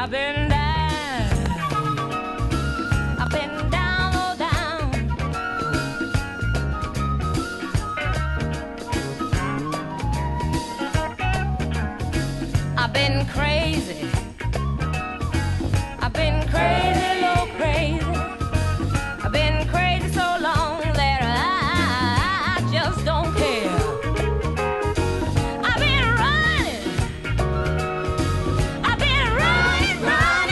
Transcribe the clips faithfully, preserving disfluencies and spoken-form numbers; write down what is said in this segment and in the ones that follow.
I've been down, I've been down, oh down. I've been crazy, I've been crazy, low crazy. I've been crazy so long that I, I just don't care. I've been running, I've been running, running.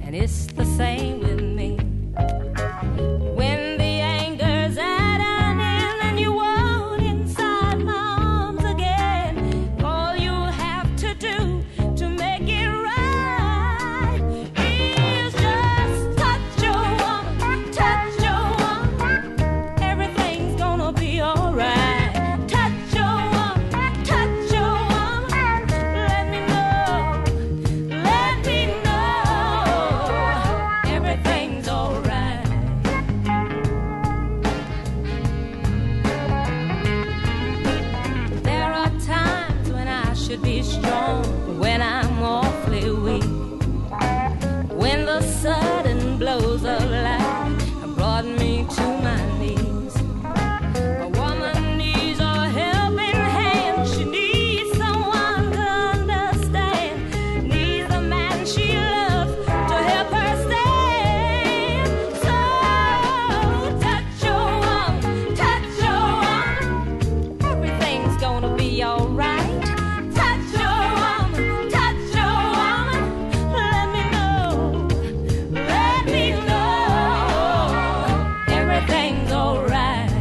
and it's the same with me. When the anger's at an end and you want inside my arms again, all you have to do to make it right is just touch your woman, touch your woman. Everything's gonna be alright. Touch your woman, touch your woman. Let me know, let me know everything's alright. There are times when I should be strong, when I'm awfully weak, when the sudden blows of life have brought me to my knees. A woman needs a helping hand. She needs someone to understand. Needs a man she loves to help her stand. So touch your woman, touch your woman. Everything's gonna be alright. Touch your woman, touch your woman. Let me know, let me know everything's alright.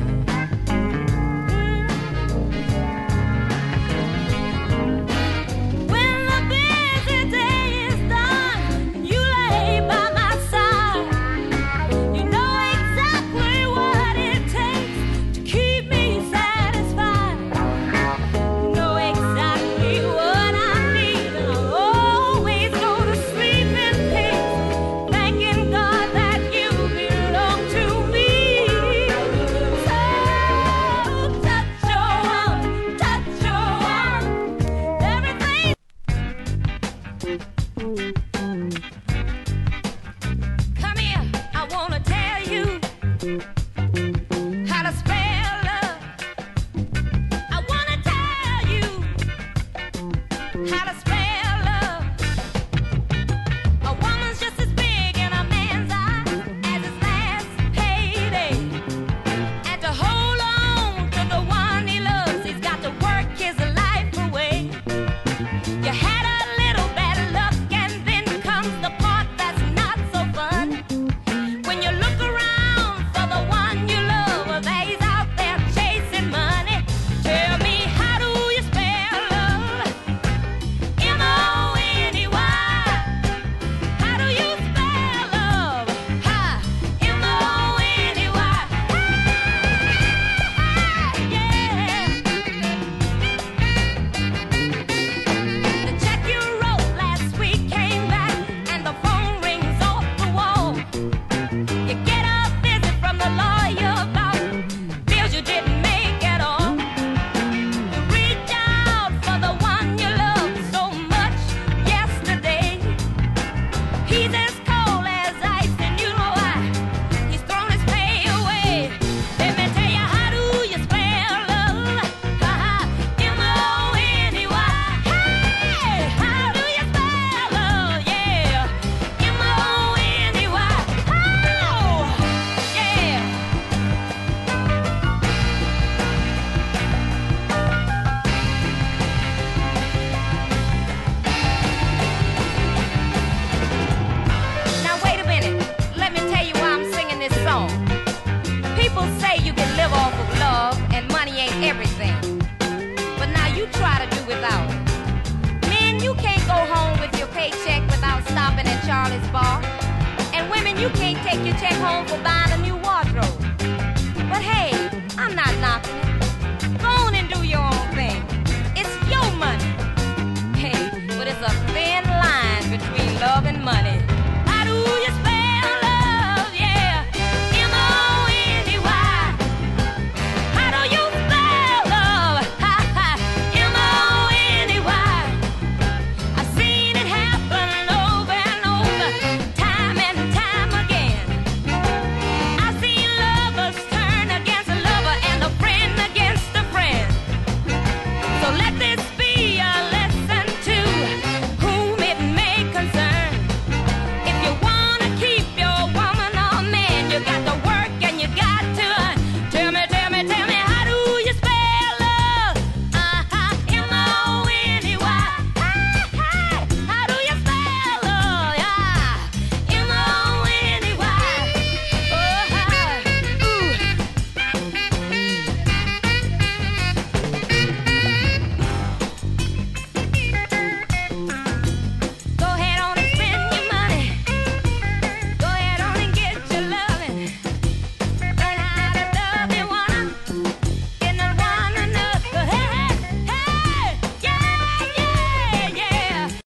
When the busy day is done and you lay by my side, you know exactly what it takes to keep me satisfied. You know exactly what I need, and I'll always go to sleep in peace, thanking God that you belong to me. So touch your woman, touch your woman. Everything. Come here, I wanna tell you how to spell love. I wanna tell you how to spell love. A woman's just as big in a man's eye as his last payday. And to hold on to the one he loves, he's got to work his life away. You had a little bad luck, and then comes the part that's not so fun. When you look around for the one you love, well, he's out there chasing money. Tell me, how do you spell love? M O N E Y. How do you spell love? Ha, M O N E Y. Yeah. The check you wrote last week came back, and the phone rings off the wall. You get a visit from the lawyer about bills you didn't make at all. You reach out for the one you loved so much yesterday. He's as cold as ice, and you know why. He's thrown his pay away. Let me tell you, how do you spell love? Ha ha, M O N E Y. Hey, how do you spell love? Yeah, M O N E Y. Oh, yeah. Now wait a minute. Let me tell you why I'm singing this song. People say you can live off of love and money ain't everything. But now you try to do without it. Men, you can't go home with your paycheck without stopping at Charlie's bar. And women, you can't take your check home for buying a new wardrobe. But hey,